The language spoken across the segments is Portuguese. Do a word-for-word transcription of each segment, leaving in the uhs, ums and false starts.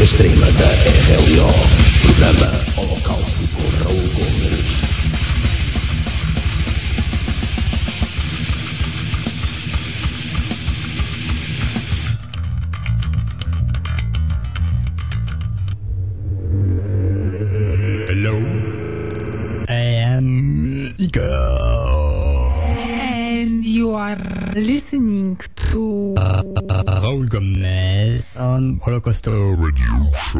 extrema da R L O. Programa Holocausto com Raul Gomes. Hello, I am Igor, and you are listening to uh, Raul Gomez on Holocaust Radio Show.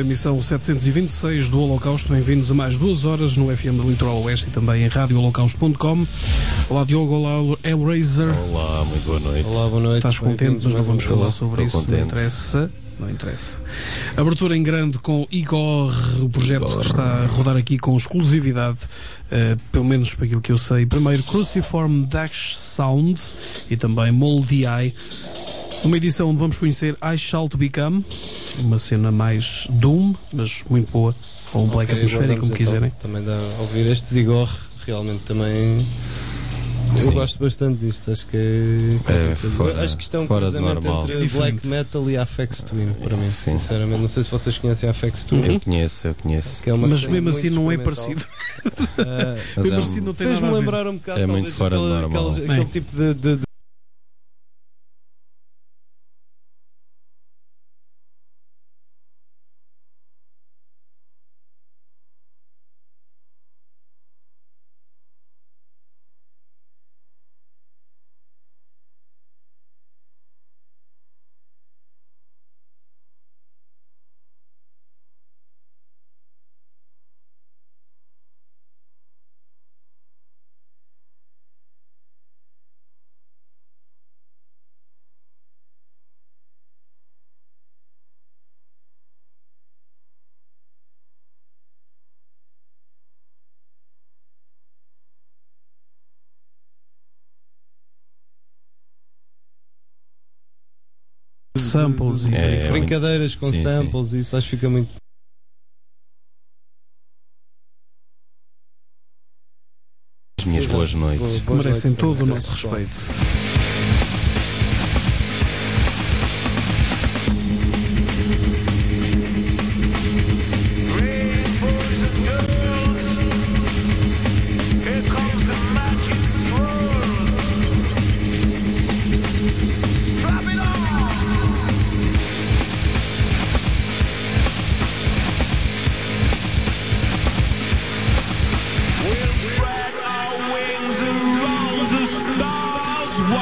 emissão setecentos e vinte e seis do Holocausto. Bem-vindos a mais duas horas no F M do Litoral Oeste e também em rádio holocausto ponto com. Olá Diogo, olá Hellraiser. Olá, muito boa noite. Olá, boa noite. Estás contente, mas não vamos falar sobre Estou isso, contente. não interessa. Não interessa. Abertura em grande com Igor, o projeto Igor. que está a rodar aqui com exclusividade, uh, pelo menos para aquilo que eu sei. Primeiro Cruciform Dash Sound e também Moldy Eye. Uma edição onde vamos conhecer I Shall To Become, uma cena mais Doom, mas muito boa, com um black Ok, atmosférico, como guardamos quiserem. então. Também dá a ouvir este Igor, realmente também. Eu Sim. gosto bastante disto, acho que é, É fora- acho que isto é um fora de cruzamento normal. entre Diferente. black metal e Aphex Twin, para mim, Sim. sinceramente. Não sei se vocês conhecem a Aphex Twin. Eu conheço, eu conheço. Que é uma Mas cena mesmo muito assim não é experimental. parecido. Ah, Mas Mesmo é um- assim não tem Fez-me nada a ver. lembrar um bocado É talvez, muito fora de aquele, normal. aqueles- É. aquele tipo de, de, de Samples e É, por aí fora. brincadeiras com Sim, sim. samples, isso acho que fica muito. As minhas boas noites. Boas Merecem noites todo o também. nosso respeito. We'll spread our wings around the stars.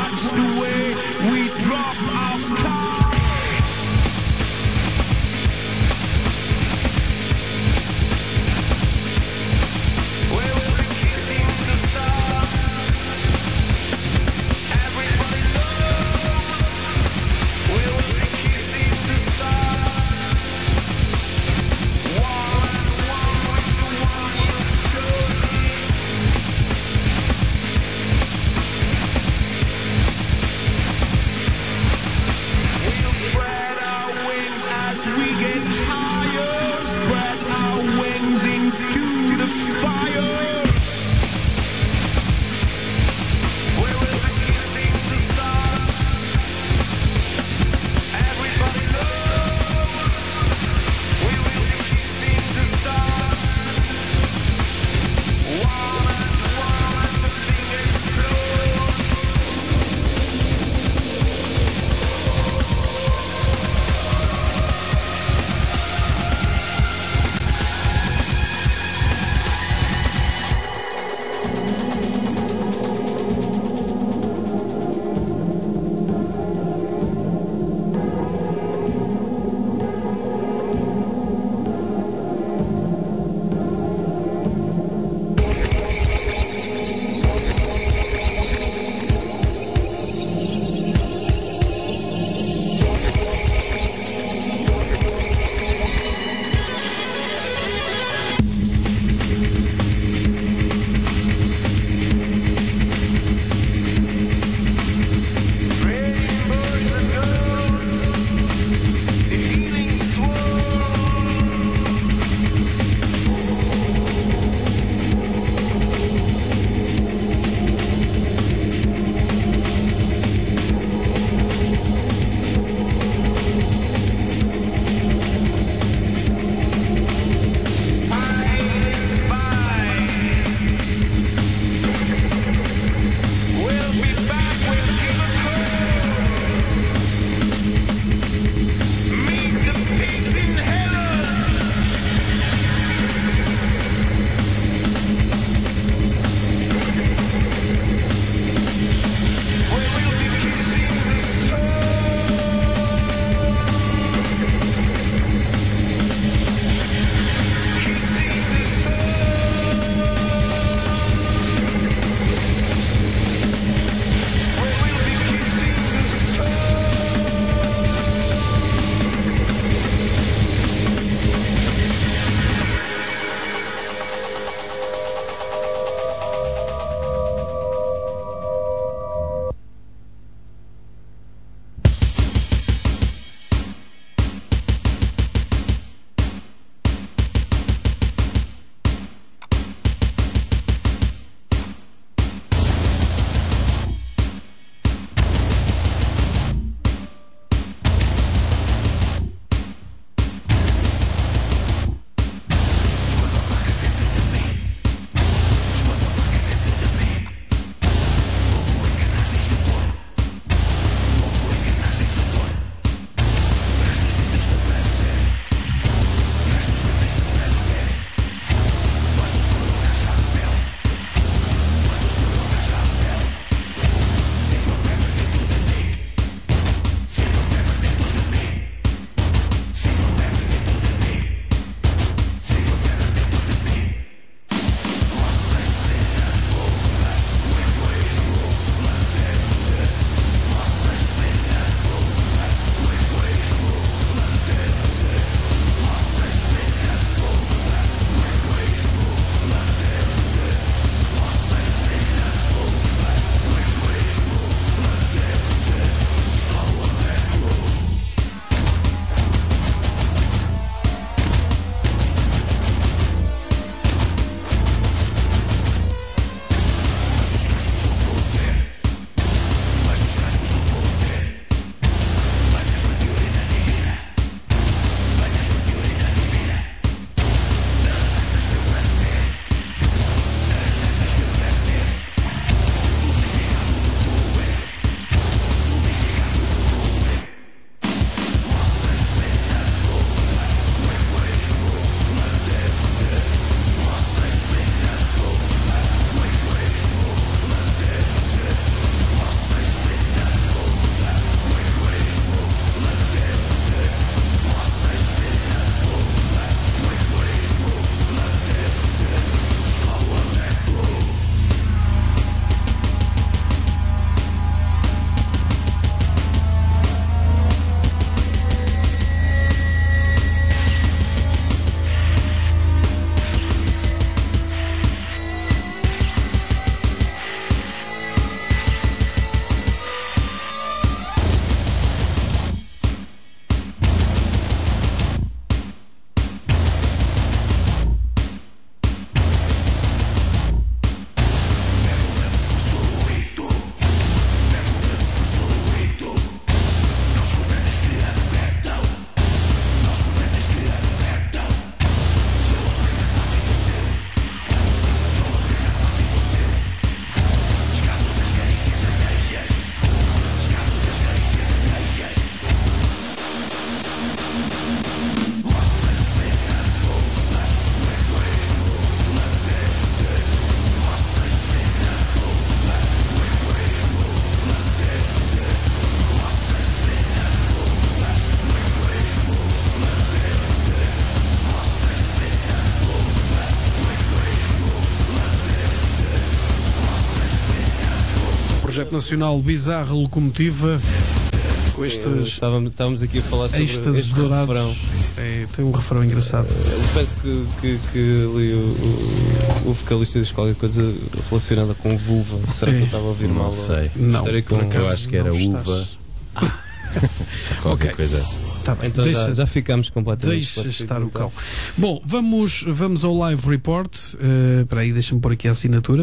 projeto nacional Bizarra Locomotiva, com estes Estávamos, estávamos aqui a falar sobre êxtases este dourados. refrão. É, tem um refrão engraçado. Eu penso que, que, que ali o, o, o vocalista diz qualquer coisa relacionada com vulva. Será que É. eu estava a ouvir mal? Não sei. Não, Estarei por com- acaso Eu acho que era não uva. estás. Qualquer Ok. coisa assim. Tá bem, Então deixa, já, já ficámos completamente deixa esclarecidos, estar o então. cão. Bom, vamos, vamos ao live report. Uh, Espera aí, deixa-me pôr aqui a assinatura.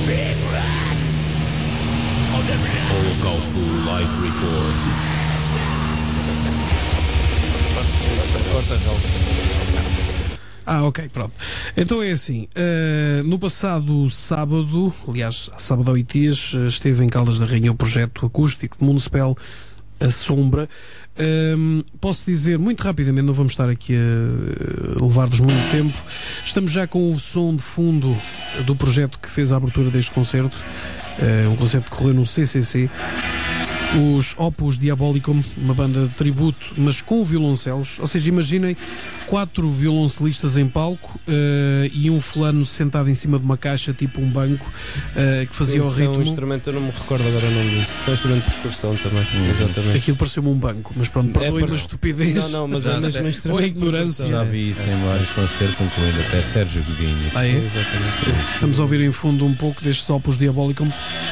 Holocausto Live Report. Corta, Ralph. Ah, ok, pronto. Então é assim, uh, no passado sábado, aliás, sábado a oito dias, uh, esteve em Caldas da Rainha o projeto acústico de Municipal A Sombra. Um, posso dizer muito rapidamente, não vamos estar aqui a levar-vos muito tempo. Estamos já com o som de fundo do projeto que fez a abertura deste concerto, uh, um concerto que correu no C C C. Os Opus Diabolicum, uma banda de tributo, mas com violoncelos. Ou seja, imaginem quatro violoncelistas em palco uh, e um fulano sentado em cima de uma caixa, tipo um banco, uh, que fazia o Isso é um ritmo. instrumento, eu não me recordo agora o nome disso. Isso é um instrumento de percussão também. Exatamente. Aquilo pareceu-me um banco, mas pronto, perdoem É, a par- estupidez. Não, não, mas é Já mesmo sei. um instrumento. Ou a de ignorância. percussão. Já vi isso em vários concertos, incluindo até Sérgio Godinho. Ah, é? Exatamente. Estamos a ouvir em fundo um pouco destes Opus Diabolicum.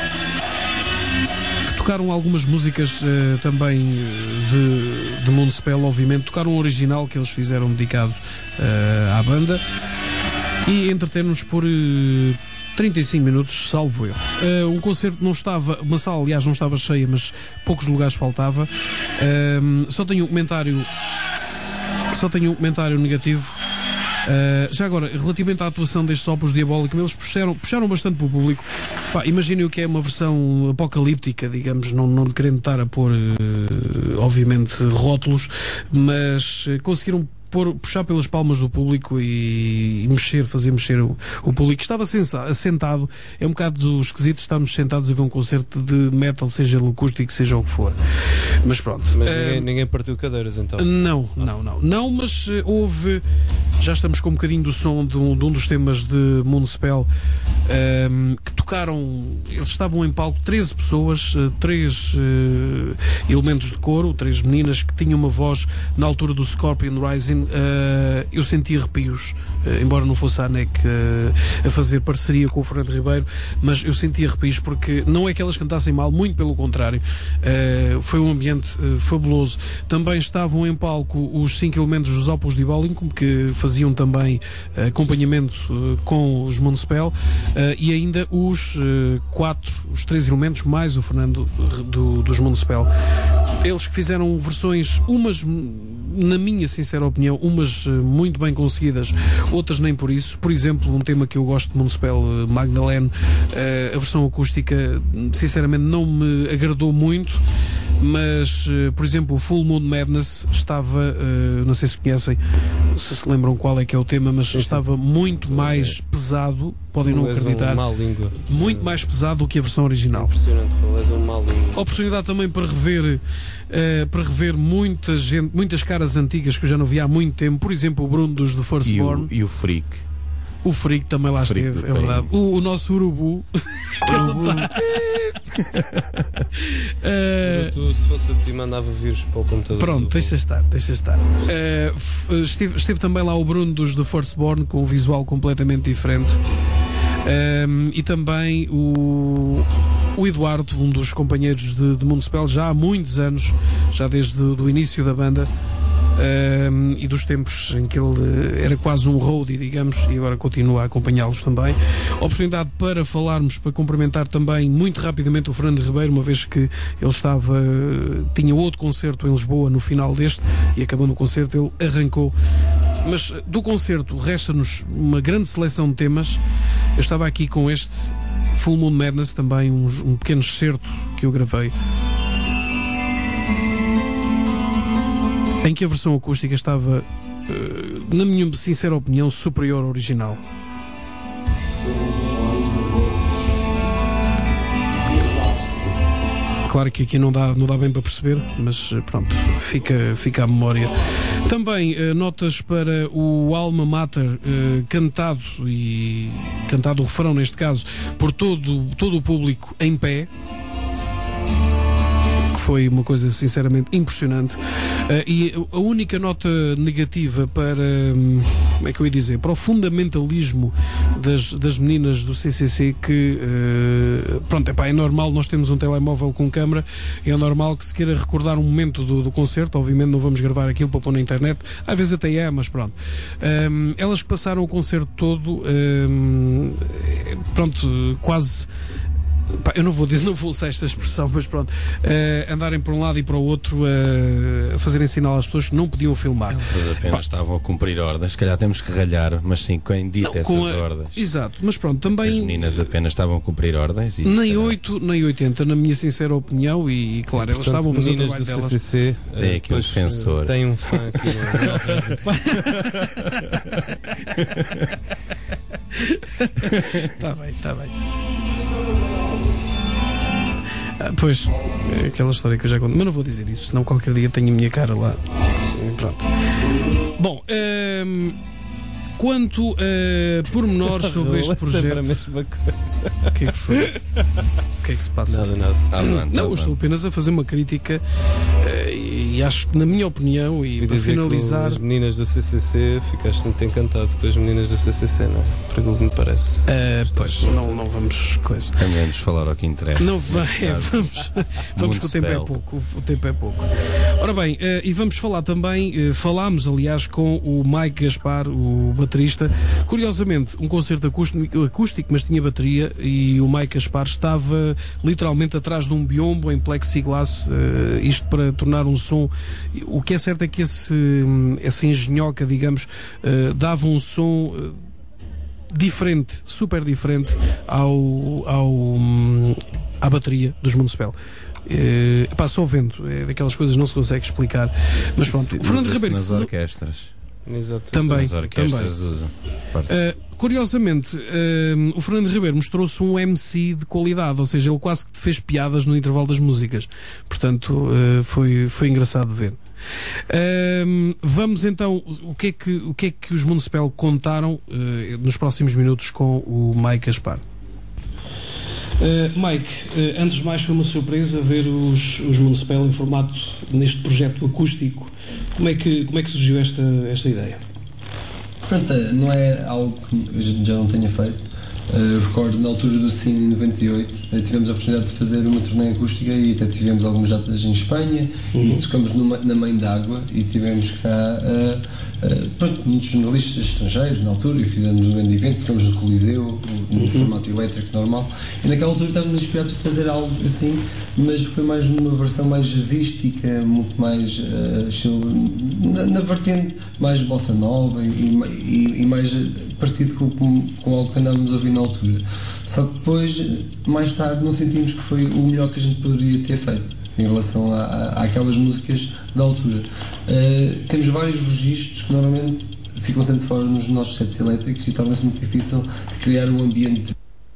Tocaram algumas músicas uh, também de, de Municipal, obviamente. Tocaram um original que eles fizeram dedicado uh, à banda. E entreteram-nos por uh, trinta e cinco minutos, salvo erro. Uh, um concerto não estava, uma sala, aliás, não estava cheia, mas poucos lugares faltava. Uh, só tenho um comentário, só tenho um comentário negativo. Uh, já agora, relativamente à atuação destes Opus Diabolicum, eles puxaram, puxaram bastante para o público. Pá, imaginem o que é uma versão apocalíptica, digamos, não, não querendo estar a pôr, uh, obviamente, rótulos, mas uh, conseguiram pôr, puxar pelas palmas do público e, e mexer, fazer mexer o, o público. Estava sensa, assentado, é um bocado esquisito estarmos sentados a ver um concerto de metal, seja ele acústico, seja o que for. Mas pronto. Mas Uh, ninguém, ninguém partiu cadeiras então. Não, não, não. Não, mas uh, houve. Já estamos com um bocadinho do som de um, de um dos temas de Municipal um, que tocaram. Eles estavam em palco, treze pessoas, uh, três uh, elementos de coro, três meninas que tinham uma voz na altura do Scorpion Rising. Uh, eu senti arrepios, uh, embora não fosse a ANEC uh, a fazer parceria com o Fernando Ribeiro, mas eu senti arrepios porque não é que elas cantassem mal, muito pelo contrário. Uh, foi um ambiente uh, fabuloso. Também estavam em palco os cinco elementos dos Opus Diabolicum, que faziam também uh, acompanhamento uh, com os Municipal, uh, e ainda os uh, quatro, os três elementos, mais o Fernando do, dos Municipal. Eles que fizeram versões, umas, na minha sincera opinião, umas uh, muito bem conseguidas, outras nem por isso. Por exemplo, um tema que eu gosto de Municipal, uh, Magdalene, uh, a versão acústica, sinceramente, não me agradou muito. Mas, uh, por exemplo, o Full Moon Madness estava, uh, não sei se conhecem, se se lembram qual é que é o tema, mas estava muito mais pesado, podem não Tu és acreditar, um má língua. muito mais pesado do que a versão original. Impressionante, tu és um má língua. Oportunidade também para rever, uh, para rever muita gente, muitas caras antigas que eu já não vi há muito tempo, por exemplo, o Bruno dos The E Firstborn, o, e o Freak. o Frico também lá Frico esteve, do é verdade. O, o nosso Urubu. Uh, Tu, se fosse a ti, mandava vírus para o computador. Pronto, do- deixa estar, deixa estar. Uh, f- esteve, esteve também lá o Bruno dos The Firstborn, com um visual completamente diferente. Um, e também o, o Eduardo, um dos companheiros de, de Municipal, já há muitos anos, já desde o início da banda. Um, e dos tempos em que ele uh, era quase um roadie, digamos, e agora continua a acompanhá-los também. Oportunidade para falarmos, para cumprimentar também muito rapidamente o Fernando Ribeiro, uma vez que ele estava, uh, tinha outro concerto em Lisboa no final deste, e acabando o concerto ele arrancou. Mas uh, do concerto resta-nos uma grande seleção de temas. Eu estava aqui com este Full Moon Madness, também um, um pequeno excerto que eu gravei, em que a versão acústica estava, uh, na minha sincera opinião, superior ao original. Claro que aqui não dá, não dá bem para perceber, mas uh, pronto, fica, fica à memória. Também uh, notas para o Alma Mater, uh, cantado, e cantado o refrão neste caso, por todo, todo o público em pé. que foi uma coisa sinceramente impressionante. Uh, e a única nota negativa para, um, como é que eu ia dizer, para o fundamentalismo das, das meninas do C C C, que uh, pronto, epá, é normal, nós temos um telemóvel com câmara, é normal que se queira recordar um momento do, do concerto, obviamente não vamos gravar aquilo para pôr na internet, às vezes até é, mas pronto. Um, elas que passaram o concerto todo, um, pronto, quase... Pá, eu não vou dizer, não vou usar esta expressão, mas pronto, uh, andarem para um lado e para o outro uh, a fazerem sinal às pessoas que não podiam filmar. Mas apenas Pá. estavam a cumprir ordens, se calhar temos que ralhar, mas sim, quem dita essas a... ordens. Exato, mas pronto, também... As meninas apenas estavam a cumprir ordens e nem oito, nem oitenta, na minha sincera opinião, e, e claro, elas estavam a fazer o trabalho delas. C C C, tem aqui um defensor. Tem um fã aqui. Está bem, está bem. Ah, pois, é aquela história que eu já conto, mas não vou dizer isso, senão qualquer dia tenho a minha cara lá. Pronto. Bom, um, quanto a pormenores sobre este projeto. O que é que foi? O que é que se passa? Nada, nada. Ah, não, não, eu estou apenas a fazer uma crítica uh, e acho que, na minha opinião, e, e para finalizar. As meninas do C C C, ficaste muito encantado com as meninas do C C C, não é? Para aquilo que me parece. Uh, pois, não, não vamos. Coisa. Vamos falar ao que interessa. Não vai, é, vamos, vamos que o tempo é pouco. O, o tempo é pouco. Ora bem, uh, e vamos falar também, uh, falámos aliás com o Mike Gaspar, o baterista. Curiosamente, um concerto acústico, acústico mas tinha bateria, e o Mike Gaspar estava literalmente atrás de um biombo em plexiglass, uh, isto para tornar um som. O que é certo é que esse, essa engenhoca, digamos, uh, dava um som uh, diferente, super diferente ao, ao, um, à bateria dos Municipal. Uh, pá, só vendo, é daquelas coisas que não se consegue explicar, mas pronto. Sim, Fernando Ribeiro, nas orquestras. Exato. Também, as orquestras também. usam. Uh, curiosamente, uh, o Fernando Ribeiro mostrou-se um M C de qualidade, ou seja, ele quase que fez piadas no intervalo das músicas. Portanto, uh, foi, foi engraçado de ver. Uh, vamos então, o que é que, o que, é que os Municipal contaram uh, nos próximos minutos com o Mike Gaspar? Uh, Mike, uh, antes de mais foi uma surpresa ver os, os Municipal em formato neste projeto acústico. Como é que, como é que surgiu esta, esta ideia? Pronto, não é algo que a gente já não tenha feito. Uh, recordo, na altura do Cine, em noventa e oito, uh, tivemos a oportunidade de fazer uma turnê acústica e até tivemos algumas datas em Espanha. Uhum. E tocamos numa, na Mãe d'Água e tivemos cá uh, uh, pronto, muitos jornalistas estrangeiros na altura e fizemos um grande evento, ficamos no Coliseu, no uhum. formato elétrico normal, e naquela altura estávamos inspirados para fazer algo assim, mas foi mais numa versão mais jazzística, muito mais uh, estilo, na, na vertente mais bossa nova e, e, e mais parecido com, com, com algo que andávamos a ouvir na altura. Só que depois, mais tarde, não sentimos que foi o melhor que a gente poderia ter feito em relação a, a, àquelas músicas da altura. Uh, temos vários registros que normalmente ficam sempre fora nos nossos sets elétricos e torna-se muito difícil de criar um ambiente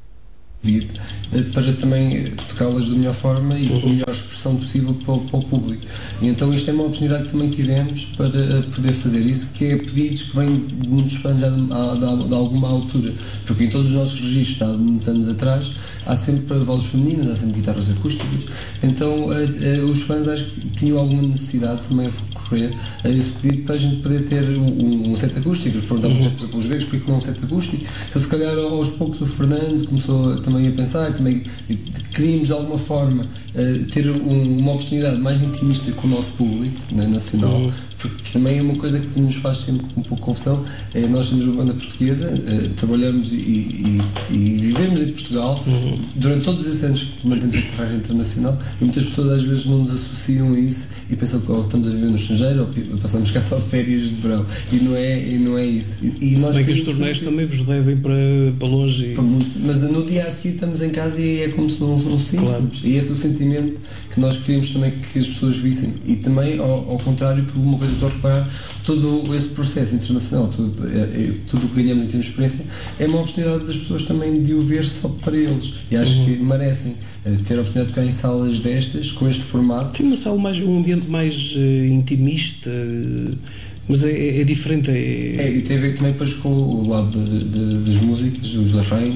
de para também tocá-las da melhor forma e com a melhor expressão possível para o, para o público. E então isto é uma oportunidade que também tivemos para poder fazer isso, que é pedidos que vêm de muitos fãs já de, de, de alguma altura, porque em todos os nossos registros, há muitos anos atrás, há sempre vozes femininas, há sempre guitarras acústicas, então a, a, os fãs acho que tinham alguma necessidade também a recorrer a esse pedido para a gente poder ter um, um set acústico. Perguntavam, por exemplo, pelos gregos, porque não um set acústico. Então se calhar aos poucos o Fernando começou também a pensar, também queríamos de alguma forma uh, ter um, uma oportunidade mais intimista com o nosso público, né, nacional, uhum. porque também é uma coisa que nos faz sempre um pouco confusão. É, nós temos uma banda portuguesa, uh, trabalhamos e, e, e vivemos em Portugal uhum. durante todos esses anos que mantemos a carreira internacional, e muitas pessoas às vezes não nos associam a isso e pensam que oh, estamos a viver no estrangeiro ou passamos cá só férias de verão, e não é, e não é isso. E, e nós bem que os torneios também vos devem para, para longe. E... Mas no dia a seguir estamos em casa e é como se não fossíssemos. Claro. E esse é o sentimento que nós queríamos também que as pessoas vissem. E também, ao, ao contrário, que uma coisa que estou a reparar, todo esse processo internacional, tudo, é, é, tudo o que ganhamos em termos de experiência, é uma oportunidade das pessoas também de o ver só para eles. E acho uhum. que merecem é, ter a oportunidade de tocar em salas destas, com este formato. Sim, uma sala mais, um ambiente mais uh, intimista, uh, mas é, é, é diferente. É... É, e tem a ver também depois com o lado de, de, das músicas, os arranjos,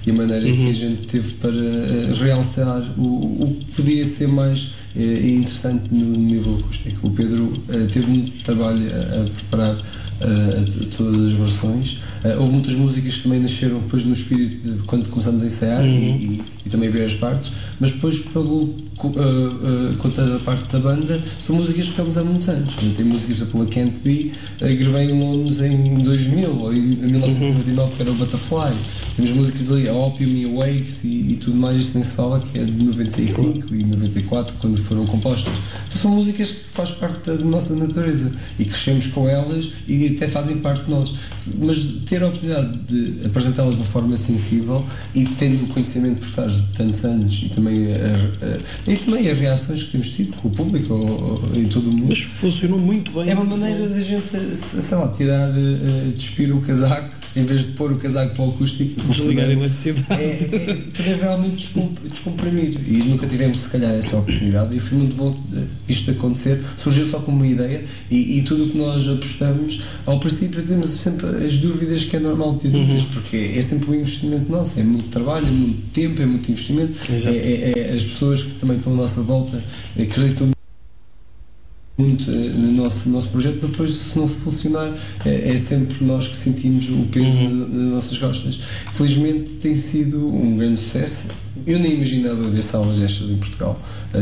e a maneira uhum. que a gente teve para uh, realçar o, o que podia ser mais uh, interessante no nível acústico. O Pedro uh, teve muito trabalho a, a preparar uh, todas as versões. Uh, houve muitas músicas que também nasceram depois no espírito de quando começamos a ensaiar uhum. e, e, e também ver as partes, mas depois pelo uh, uh, conta da parte da banda são músicas que ficamos há muitos anos. A gente tem músicas pela Can't Be, uh, gravei em Londres em dois mil ou em mil novecentos e noventa e nove, uhum. que era o Butterfly. Temos músicas ali, a Opium e a Wakes e, e tudo mais, isto nem se fala, que é de noventa e cinco e noventa e quatro, quando foram compostas. Então são músicas que fazem parte da nossa natureza e crescemos com elas e até fazem parte de nós. Mas ter a oportunidade de apresentá-las de uma forma sensível e tendo conhecimento por trás de tantos anos e também, a, a, e também as reações que temos tido com o público ou, ou, em todo o mundo. Mas funcionou muito bem. É uma maneira da gente, sei lá, tirar, uh, despir o casaco em vez de pôr o casaco para o acústico. Desligar a eletricidade. É, é poder realmente descomprimir. E nunca tivemos, se calhar, essa oportunidade e foi muito bom isto acontecer. Surgiu só como uma ideia e, e tudo o que nós apostamos, ao princípio temos sempre as dúvidas, que é normal ter dúvidas, uhum. porque é sempre um investimento nosso, é muito trabalho, é muito tempo, é muito investimento, é, é, é as pessoas que também estão à nossa volta acreditam muito no nosso, no nosso projeto, mas depois, se não funcionar, é, é sempre nós que sentimos o peso uhum. nas nossas costas. Felizmente tem sido um grande sucesso. Eu nem imaginava ver salas destas em Portugal,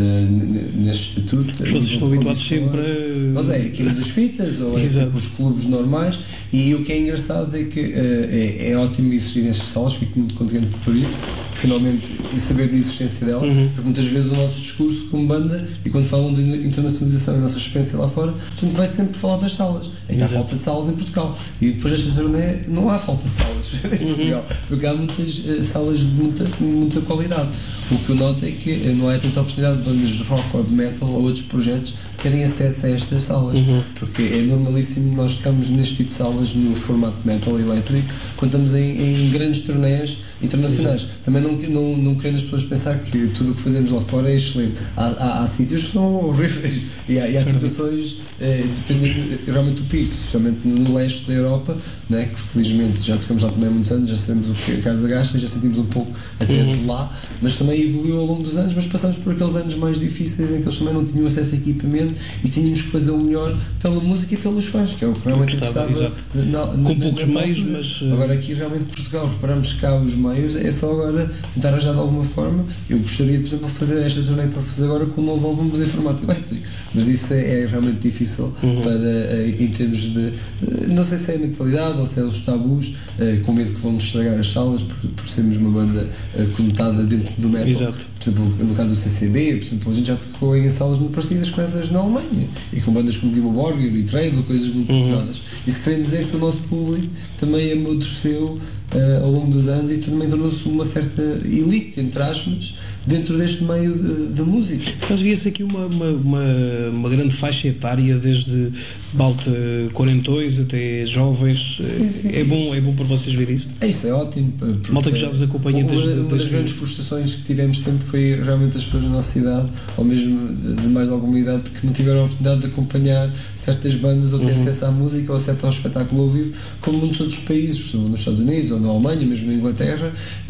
uh, neste estatuto. Vocês estão habituados sempre a... Mas é aquilo das fitas, ou é sempre os clubes normais, e o que é engraçado é que uh, é, é ótimo existir nestas salas, fico muito contente por isso, finalmente, e saber da existência dela, uhum. porque muitas vezes o nosso discurso como banda, e quando falam de internacionalização e a nossa experiência lá fora, a gente vai sempre falar das salas. É que há falta de salas em Portugal, e depois desta turnê não há falta de salas em Portugal, porque há muitas uh, salas de muita, muita qualidade. O que eu noto é que não há tanta oportunidade de bandas de rock ou de metal ou outros projetos terem acesso a estas salas, uhum. porque é normalíssimo nós ficamos neste tipo de salas no formato metal elétrico quando estamos em, em grandes turnés internacionais. Exato. Também não, não, não querendo as pessoas pensar que tudo o que fazemos lá fora é excelente. Há, há, há sítios que são horríveis e há, e há situações eh, dependendo realmente do piso, especialmente no leste da Europa, né, que felizmente já tocamos lá também há muitos anos, já sabemos o que é a Casa Gasta, já sentimos um pouco até uhum. de lá, mas também evoluiu ao longo dos anos, mas passamos por aqueles anos mais difíceis em que eles também não tinham acesso a equipamento e tínhamos que fazer o melhor pela música e pelos fãs, que é o que realmente interessava. Na, na, com poucos meios, mas... Agora aqui realmente Portugal, reparamos cá os meios, é só agora tentar arranjar de alguma forma. Eu gostaria, por exemplo, de fazer esta turnê para fazer agora com o novo álbum, mas em formato elétrico, mas isso é, é realmente difícil uhum. para, em termos de, não sei se é a mentalidade ou se é os tabus, com medo que vamos estragar as salas por, por sermos uma banda conotada dentro do metal. Exato. Por exemplo, no caso do C C B, por exemplo, a gente já tocou em salas muito parecidas com essas na Alemanha e com bandas como Dimmu Borgir e Cradle, coisas muito uhum. pesadas. Isso quer dizer que o nosso público também amadureceu uh, ao longo dos anos e também tornou-se uma certa elite, entre aspas, dentro deste meio da música. Mas via-se aqui uma, uma, uma, uma grande faixa etária, desde malta quarentões até jovens. Sim, sim. É bom, é bom para vocês ver isso? É isso, é ótimo. Malta que já vos acompanha uma, desde... Uma das desde... grandes frustrações que tivemos sempre foi realmente as pessoas da nossa idade, ou mesmo de, de mais alguma idade, que não tiveram a oportunidade de acompanhar certas bandas ou ter uhum. acesso à música ou acesso ao espetáculo ao vivo, como muitos outros países, nos Estados Unidos ou na Alemanha, mesmo na Inglaterra,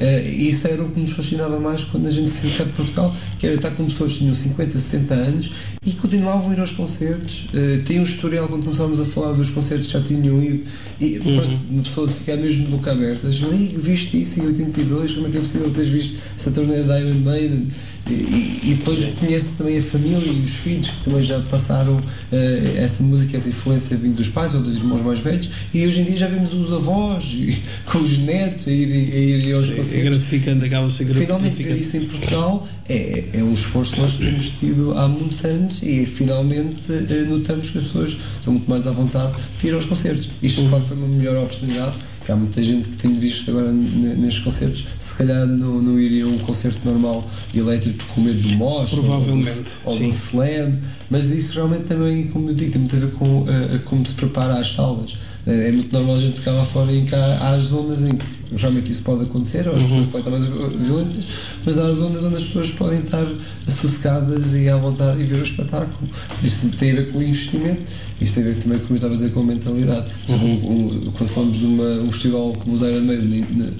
e isso era o que nos fascinava mais quando a gente se de Portugal, que era estar com pessoas que tinham cinquenta, sessenta anos e continuavam a ir aos concertos. Uh, tem um historial quando começámos a falar dos concertos que já tinham ido e uhum. pronto, uma pessoa de ficar mesmo de boca aberta, viste isso em oitenta e dois, como é que é possível teres visto essa turnê da Iron Maiden? E, e, e depois conhece também a família e os filhos que também já passaram uh, essa música, essa influência vindo dos pais ou dos irmãos mais velhos, e hoje em dia já vemos os avós e, com os netos a ir, a ir aos concertos. É gratificante, acaba a ser gratificante. Finalmente ver isso em Portugal é, é um esforço que nós temos tido há muitos anos e finalmente uh, notamos que as pessoas estão muito mais à vontade de ir aos concertos. Isto uhum. claro foi uma melhor oportunidade, que há muita gente que tenho visto agora nestes concertos, se calhar não, não iria a um concerto normal elétrico com medo do mosh provavelmente ou do slam, mas isso realmente também, como eu digo, tem muito a ver com uh, como se prepara as salas. Uh, é muito normal a gente tocar lá fora em que há, há as zonas em que realmente isso pode acontecer, ou as uhum. pessoas podem estar mais violentas, mas há zonas onde as pessoas podem estar sossegadas e à vontade e ver o espetáculo. Isso tem a ver com o investimento, isso tem a ver também, como eu estava a dizer, com a mentalidade. Uhum. Um, um, quando falamos de uma, um festival como o Iron Maiden,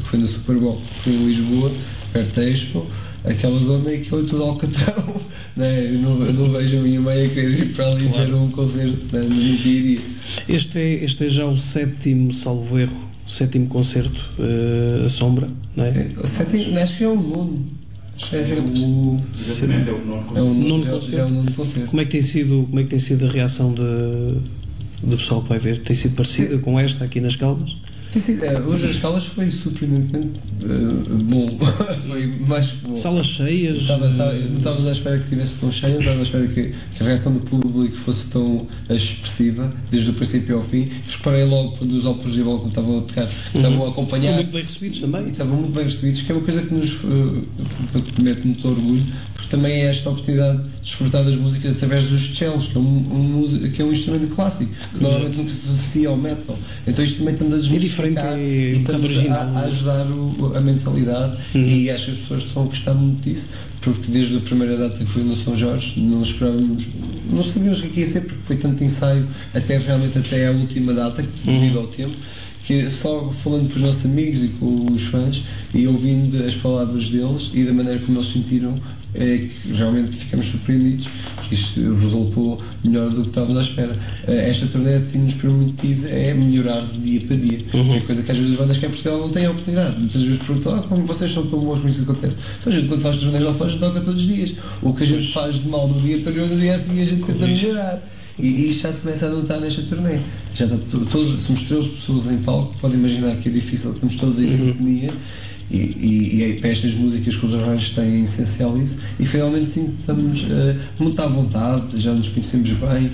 que foi na Super Bowl, foi em Lisboa, perto da Expo, aquela zona e aquilo é tudo alcatrão, né? Eu não, eu não vejo a minha mãe a querer ir para ali claro. ver um concerto, né? Não iria. Este é, este é já o sétimo, salvo erro, o sétimo concerto, uh, a Sombra, não é? é o sétimo, acho que é o nono. É, é, o, exatamente, é o nono concerto. É o nono já, concerto. Já é o nono concerto. Como é que tem sido, como é que tem sido a reação de, do pessoal que vai ver? Tem sido parecida com esta aqui nas Caldas? É, hoje as Caldas foi surpreendentemente uh, bom. Foi mais bom. Salas cheias. Estava, estava, não estávamos à espera que estivesse tão cheia, não estava à espera que, que a reação do público fosse tão expressiva, desde o princípio ao fim. Reparei logo quando os óperos de volta estavam a tocar, estavam uhum. a acompanhar. Muito bem recebidos também. E estavam muito bem recebidos, que é uma coisa que nos uh, mete muito orgulho, porque também é esta oportunidade de desfrutar das músicas através dos cellos, que é um, um, que é um instrumento clássico, que uhum. normalmente nunca se associa ao metal. Então isto também estamos a desmistificar. E estamos a, a ajudar o, a mentalidade uhum. e acho que as pessoas estão a gostar muito disso, porque desde a primeira data que foi no São Jorge não esperávamos, não sabíamos o que ia ser, porque foi tanto ensaio até realmente até a última data, devido ao tempo, que só falando com os nossos amigos e com os fãs e ouvindo as palavras deles e da maneira como eles sentiram, é que realmente ficamos surpreendidos que isto resultou melhor do que estávamos à espera. Esta turnê tem-nos permitido é melhorar de dia para dia, uhum. que é coisa que às vezes as bandas que é Portugal não têm a oportunidade. Muitas vezes perguntam, ah, como vocês são tão bons, como isso acontece? Então a gente quando faz turnês lá fora toca todos os dias. O que a gente faz de mal no dia anterior, no dia assim a gente tenta melhorar. E, e isto já se começa a notar nesta turnê. Já está todo, somos treze pessoas em palco, podem imaginar que é difícil, estamos todos em sintonia. E, e, e para estas músicas que os arranjos têm é essencial isso, e finalmente sim estamos uh, muito à vontade, já nos conhecemos bem,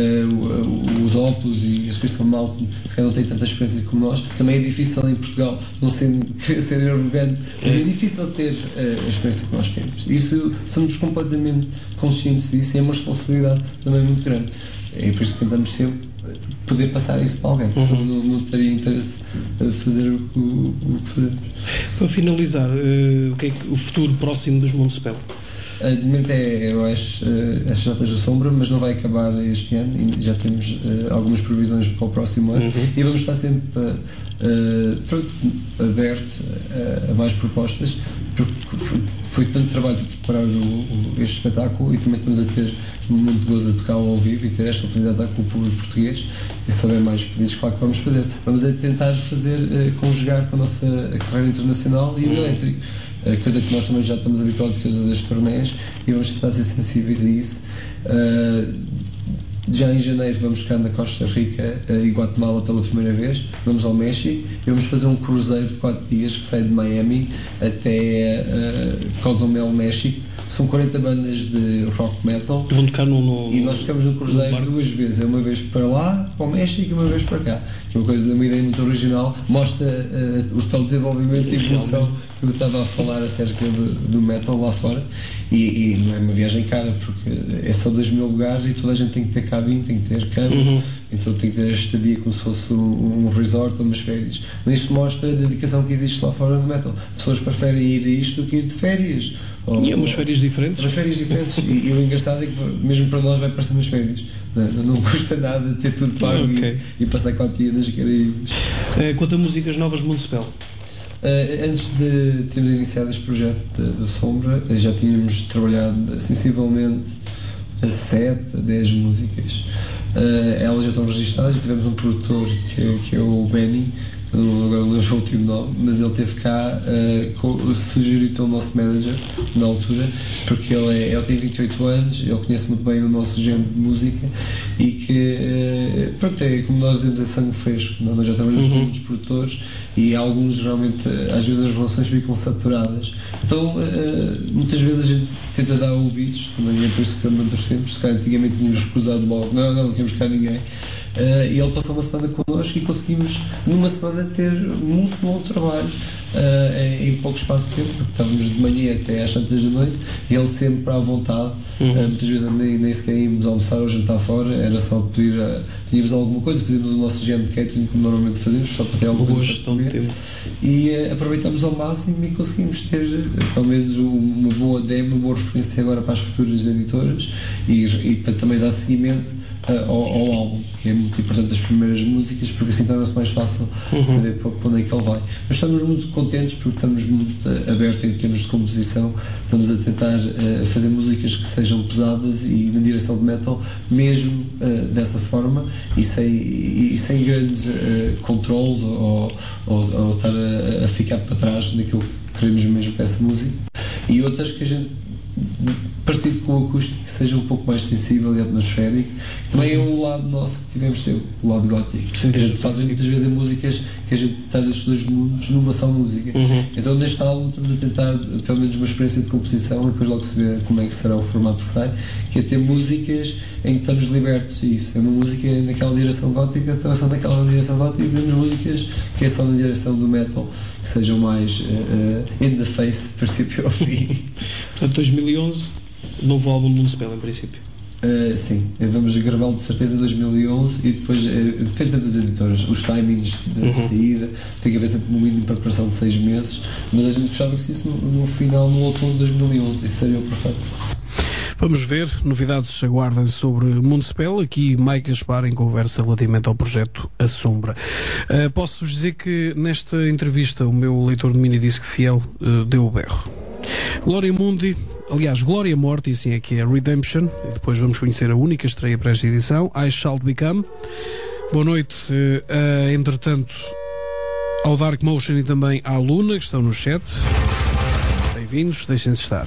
uh, os Opus e a Crystal Mountain se calhar não têm tanta experiência como nós. Também é difícil em Portugal, não sendo ser arrogante, mas é difícil ter uh, a experiência que nós temos. Isso somos completamente conscientes disso e é uma responsabilidade também muito grande. É por isso que tentamos sempre poder passar isso para alguém, uhum. senão não, não teria interesse a fazer o, o, o que fazemos. Para finalizar, uh, o que é que, o futuro próximo dos Municipal? Uh, de momento é, eu acho, uh, as Jotas da Sombra, mas não vai acabar este ano e já temos uh, algumas previsões para o próximo ano uhum. e vamos estar sempre uh, pronto, aberto uh, a mais propostas, porque foi, foi tanto trabalho de preparar o, o, este espetáculo e também estamos a ter muito gozo a tocar ao vivo e ter esta oportunidade de dar com o público português. E se houver mais pedidos, claro que vamos fazer. Vamos a tentar fazer, uh, conjugar com a nossa a carreira internacional e o elétrico. Uh, coisa que nós também já estamos habituados, coisa das turnés, e vamos tentar ser sensíveis a isso. Uh, já em janeiro vamos ficar na Costa Rica uh, e Guatemala pela primeira vez, vamos ao México e vamos fazer um cruzeiro de quatro dias que sai de Miami até uh, Cozumel, México. São quarenta bandas de rock metal. Vão tocar no, no, e nós ficamos no cruzeiro no duas vezes, é uma vez para lá, para o México, e uma vez para cá. Que é uma coisa, uma ideia muito original, mostra uh, o tal desenvolvimento e evolução que eu estava a falar acerca do, do metal lá fora. E, e não é uma viagem cara, porque é só dois mil lugares e toda a gente tem que ter cabine, tem que ter cama, uhum. então tem que ter a estadia como se fosse um, um resort ou umas férias. Mas isto mostra a dedicação que existe lá fora no metal. Pessoas preferem ir a isto do que ir de férias. Ou, e é umas férias diferentes. Umas férias diferentes. e, e o engraçado é que, mesmo para nós, vai parecer umas férias. Não, não custa nada ter tudo pago okay. e, e passar quatro dias nas Caraíbas. É, quanto a músicas novas de Municipal? Uh, antes de termos iniciado este projeto do Sombra, já tínhamos trabalhado sensivelmente a sete, a dez músicas. Uh, elas já estão registradas, já tivemos um produtor que, que é o Benny, agora não lembro o último nome, mas ele teve cá uh, sugerido pelo nosso manager na altura, porque ele, é, ele tem vinte e oito anos, ele conhece muito bem o nosso género de música e que, uh, pronto, é como nós dizemos, é sangue fresco. Nós já trabalhamos uhum. com muitos produtores e alguns realmente, às vezes as relações ficam saturadas, então uh, muitas vezes a gente tenta dar ouvidos, também é por isso que amadurecemos. Se calhar antigamente tínhamos recusado logo, não, não, não queremos cá ninguém. Uh, e ele passou uma semana connosco e conseguimos numa semana ter muito bom trabalho uh, em, em pouco espaço de tempo, porque estávamos de manhã até às tantas da noite e ele sempre à vontade. Uhum. Uh, muitas vezes nem, nem sequer íamos almoçar ou jantar fora, era só pedir, uh, tínhamos alguma coisa, fazíamos o nosso género de catering como normalmente fazemos, só para ter alguma boa coisa gestão de tempo. E uh, aproveitámos ao máximo e conseguimos ter uh, pelo menos um, uma boa demo, uma boa referência agora para as futuras editoras e, e para também dar seguimento uh, ao, ao álbum, que é muito importante as primeiras músicas, porque assim torna-se mais fácil uhum. saber para, para onde é que ele vai. Mas estamos muito contentes porque estamos muito uh, abertos em termos de composição, estamos a tentar uh, fazer músicas que sejam pesadas e na direção de metal, mesmo uh, dessa forma, e sem, e, e sem grandes uh, controles ou, ou, ou estar a, a ficar para trás naquilo que queremos mesmo para essa música. E outras que a gente, parecido com o acústico, que seja um pouco mais sensível e atmosférico. Também é um lado nosso que tivemos sempre, o lado gótico. Sim, a gente faz muitas vezes em músicas que a gente traz estes dois mundos numa só música. Uhum. Então neste álbum estamos a tentar pelo menos uma experiência de composição e depois logo se vê como é que será o formato que sai, que é ter músicas em que estamos libertos disso. É uma música naquela direção gótica, então é só naquela direção gótica, e temos músicas que é só na direção do metal, que sejam mais uh, uh, in the face, de princípio ao fim. Portanto, dois mil e onze, novo álbum de Municipal, em princípio. Uh, sim, vamos gravá-lo de certeza em dois mil e onze e depois, uh, depende sempre das editoras, os timings de uhum. saída, tem que haver sempre um mínimo de preparação de seis meses, mas a gente gostava que isso no, no final, no outono de dois mil e onze, isso seria o perfeito. Vamos ver, novidades aguardem sobre Municipal. Aqui Mike Gaspar em conversa relativamente ao projeto A Sombra. Uh, posso-vos dizer que nesta entrevista o meu leitor de minidisc fiel uh, deu o berro. Glória Mundi, aliás, Glória Morte, e assim é que é Redemption, e depois vamos conhecer a única estreia para esta edição, I Shall Become. Boa noite, uh, entretanto, ao Dark Motion e também à Luna, que estão no chat. Bem-vindos, deixem-se estar.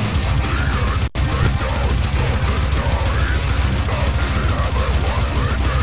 Stone from the sky, as in the heaven was made.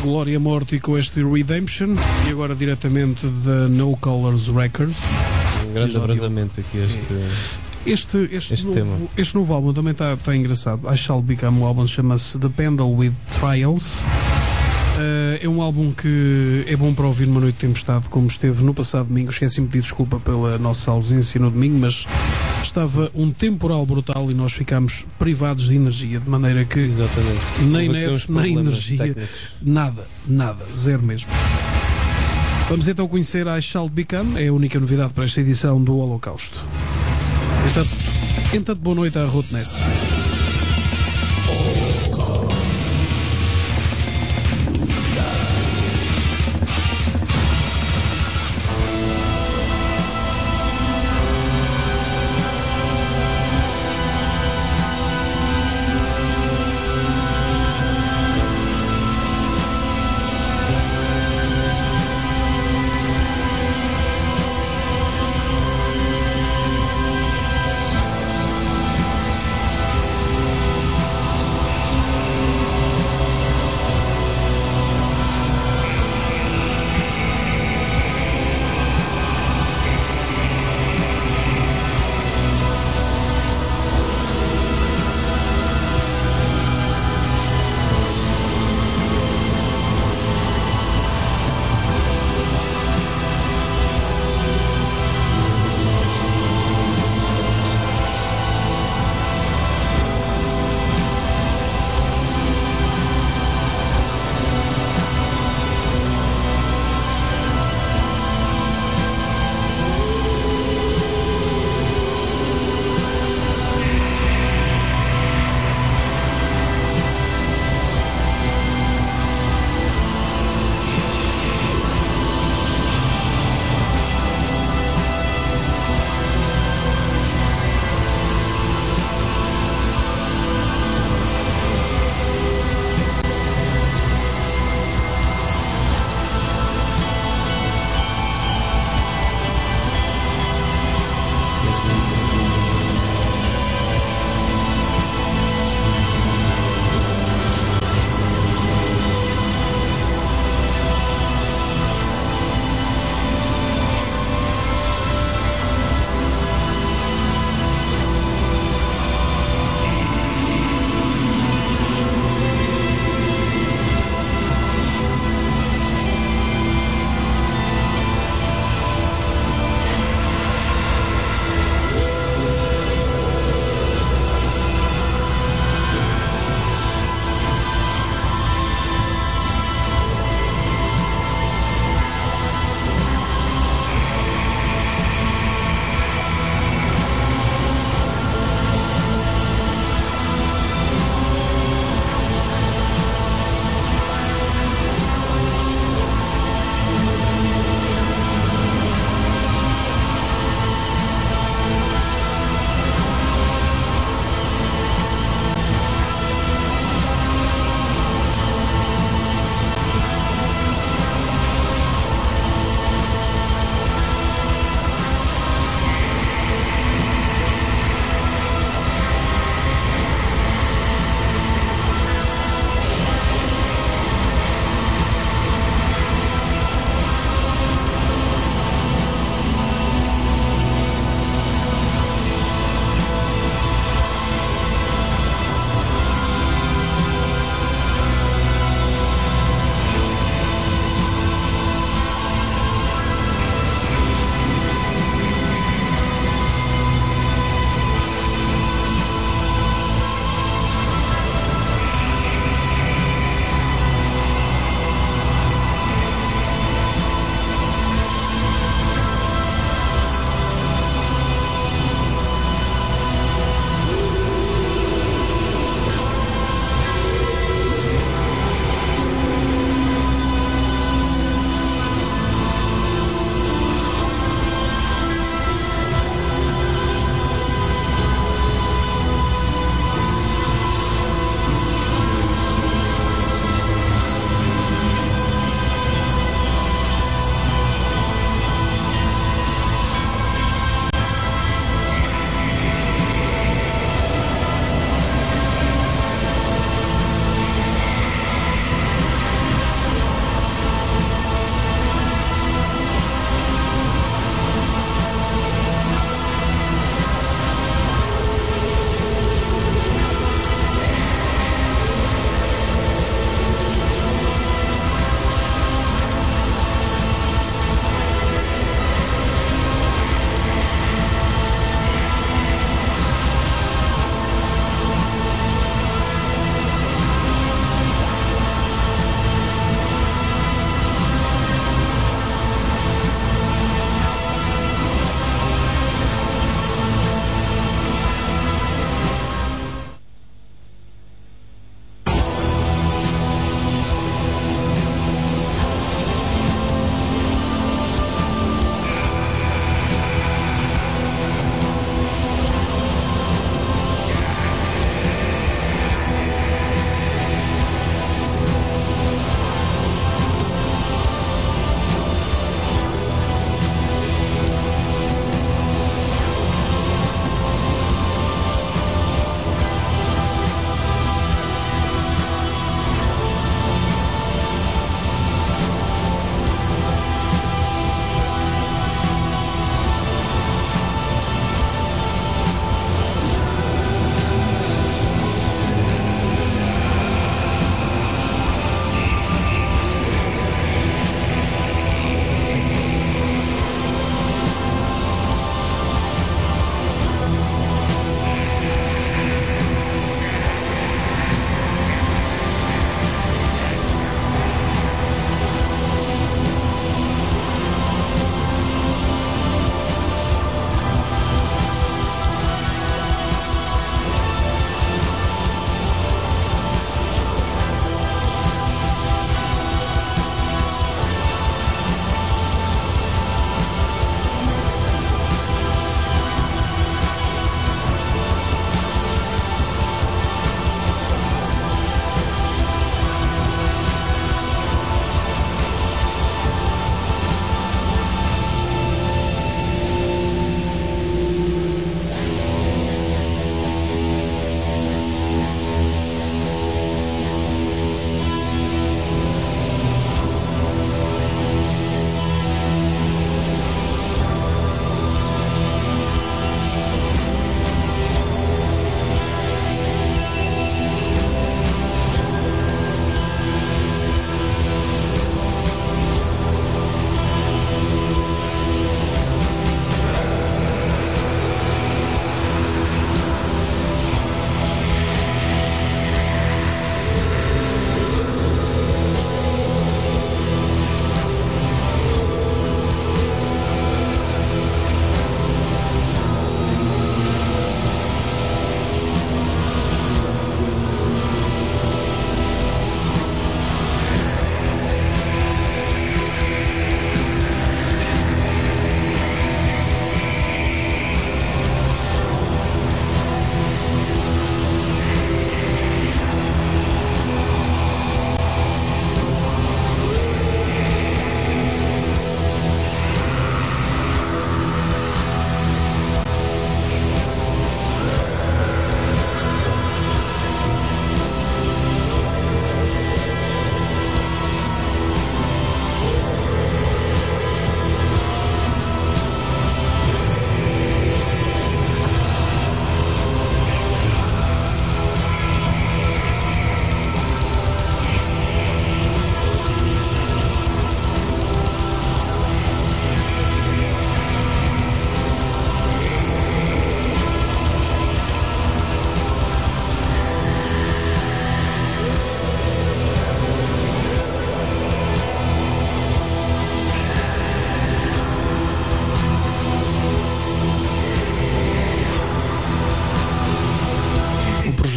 Glória Morti com este Redemption e agora diretamente da No Colors Records. Um grande abrasamento aqui este, este, este, este novo, tema. Este novo álbum também está tá engraçado. I Shall Become, o álbum chama-se The Pendle with Trials. Uh, é um álbum que é bom para ouvir numa noite de tempestade, como esteve no passado domingo. Esqueci-me de pedir desculpa pela nossa ausência no domingo, mas estava um temporal brutal e nós ficámos privados de energia, de maneira que Exatamente. nem Houve aqui net, uns nem problemas energia, técnicos. nada, nada, zero mesmo. Vamos então conhecer I Shall Become, é a única novidade para esta edição do Holocausto. Entanto, entanto boa noite à Ruth Ness.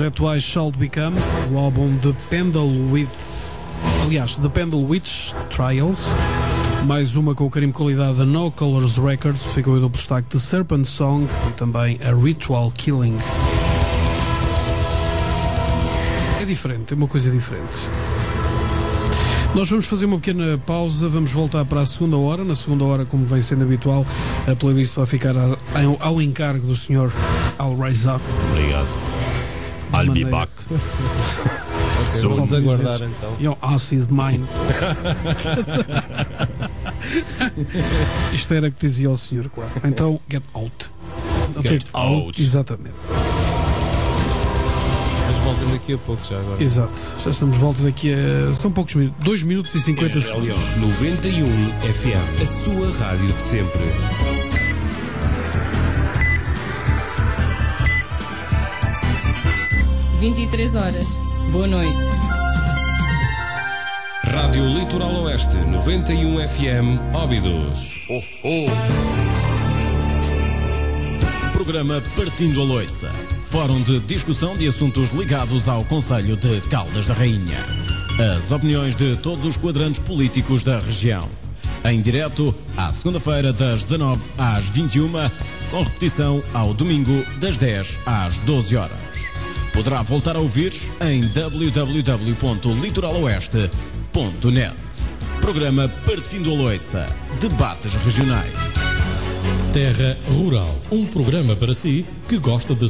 correto, I Shall Become, o álbum The Pendlewitch, aliás, The Pendlewitch Trials, mais uma com o carimbo de qualidade da No Colors Records, ficou o duplo destaque de Serpent Song e também a Ritual Killing. É diferente, é uma coisa diferente. Nós vamos fazer uma pequena pausa, vamos voltar para a segunda hora. Na segunda hora, como vem sendo habitual, a playlist vai ficar ao, ao encargo do senhor Al Raiza. Obrigado. I'll be back. Okay, so, vamos aguardar então. Your ass is mine. Isto era que dizia o senhor, claro. Então, get out. Get out. Exatamente. Voltem daqui a pouco já agora. Exato, já estamos de volta daqui a... São poucos minutos, dois minutos e cinquenta segundos. noventa e um F M, a sua rádio de sempre. vinte e três horas. Boa noite. Rádio Litoral Oeste, noventa e um F M, Óbidos. Oh, oh. Programa Partindo a Loiça. Fórum de discussão de assuntos ligados ao Concelho de Caldas da Rainha. As opiniões de todos os quadrantes políticos da região. Em direto, à segunda-feira, das dezanove às vinte e uma, com repetição ao domingo, das dez às doze horas. Poderá voltar a ouvir em w w w ponto litoral oeste ponto net. Programa Partindo a Loiça. Debates regionais. Terra Rural. Um programa para si que gosta de